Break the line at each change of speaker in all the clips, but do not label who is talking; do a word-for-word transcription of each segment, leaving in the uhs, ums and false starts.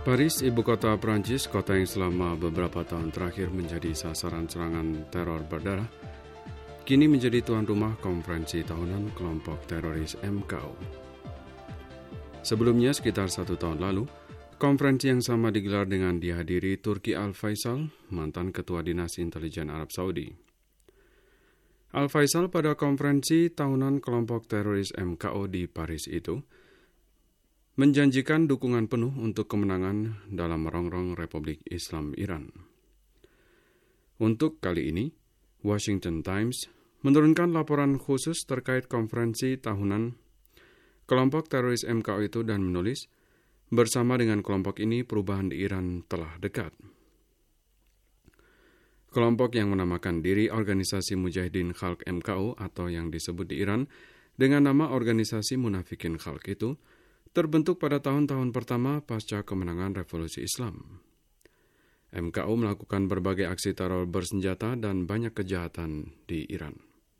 Paris, ibu kota Prancis, kota yang selama beberapa tahun terakhir menjadi sasaran serangan teror berdarah, kini menjadi tuan rumah konferensi tahunan kelompok teroris M K O. Sebelumnya, sekitar satu tahun lalu, konferensi yang sama digelar dengan dihadiri Turki Al-Faisal, mantan Ketua Dinas Intelijen Arab Saudi. Al-Faisal pada konferensi tahunan kelompok teroris M K O di Paris itu menjanjikan dukungan penuh untuk kemenangan dalam merongrong Republik Islam Iran. Untuk kali ini, Washington Times menurunkan laporan khusus terkait konferensi tahunan kelompok teroris M K O itu dan menulis, bersama dengan kelompok ini perubahan di Iran telah dekat. Kelompok yang menamakan diri Organisasi Mujahidin Khalq M K O atau yang disebut di Iran dengan nama Organisasi Munafikin Khalq itu terbentuk pada tahun-tahun pertama pasca kemenangan Revolusi Islam. M K O melakukan berbagai aksi teror bersenjata dan banyak kejahatan di Iran.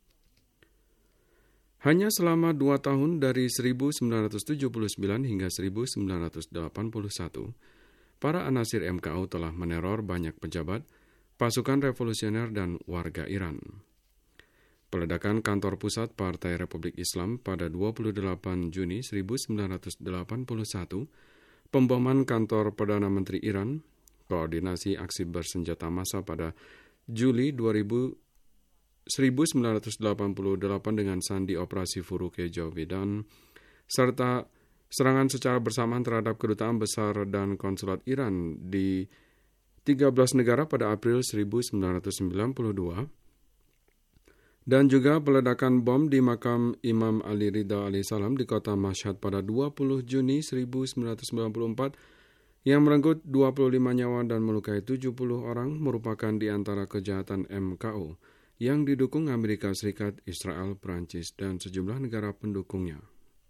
Hanya selama dua tahun dari seribu sembilan ratus tujuh puluh sembilan hingga seribu sembilan ratus delapan puluh satu, para anasir M K O telah meneror banyak pejabat, pasukan revolusioner dan warga Iran. Peledakan kantor pusat Partai Republik Islam pada dua puluh delapan Juni seribu sembilan ratus delapan puluh satu, pemboman kantor Perdana Menteri Iran, koordinasi aksi bersenjata massa pada Juli seribu sembilan ratus delapan puluh delapan dengan sandi Operasi Furuke Jawidan, serta serangan secara bersamaan terhadap kedutaan besar dan konsulat Iran di tiga belas negara pada April seribu sembilan ratus sembilan puluh dua, dan juga peledakan bom di makam Imam Ali Ridha alaihissalam di kota Mashhad pada dua puluh Juni seribu sembilan ratus sembilan puluh empat yang merenggut dua puluh lima nyawa dan melukai tujuh puluh orang merupakan di antara kejahatan M K O yang didukung Amerika Serikat, Israel, Prancis, dan sejumlah negara pendukungnya.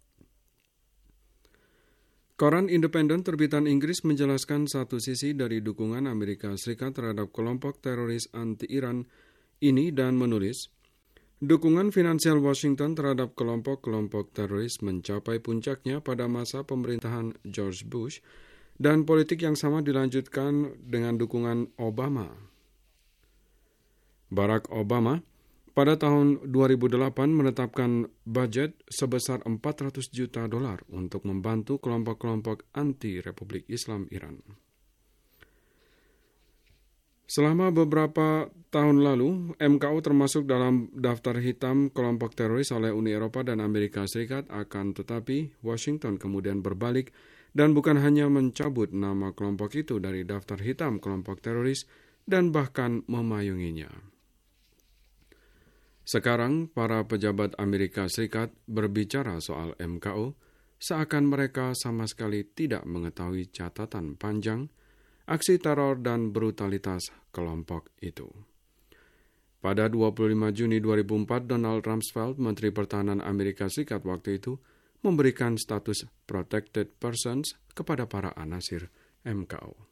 Koran independen terbitan Inggris menjelaskan satu sisi dari dukungan Amerika Serikat terhadap kelompok teroris anti-Iran ini dan menulis, dukungan finansial Washington terhadap kelompok-kelompok teroris mencapai puncaknya pada masa pemerintahan George Bush dan politik yang sama dilanjutkan dengan dukungan Obama. Barack Obama pada tahun dua ribu delapan menetapkan budget sebesar empat ratus juta dolar untuk membantu kelompok-kelompok anti-Republik Islam Iran. Selama beberapa tahun lalu, M K O termasuk dalam daftar hitam kelompok teroris oleh Uni Eropa dan Amerika Serikat, akan tetapi Washington kemudian berbalik dan bukan hanya mencabut nama kelompok itu dari daftar hitam kelompok teroris dan bahkan memayunginya. Sekarang, para pejabat Amerika Serikat berbicara soal M K O seakan mereka sama sekali tidak mengetahui catatan panjang aksi teror dan brutalitas kelompok itu. Pada dua puluh lima Juni dua ribu empat, Donald Rumsfeld, Menteri Pertahanan Amerika Serikat waktu itu, memberikan status protected persons kepada para anasir M K O.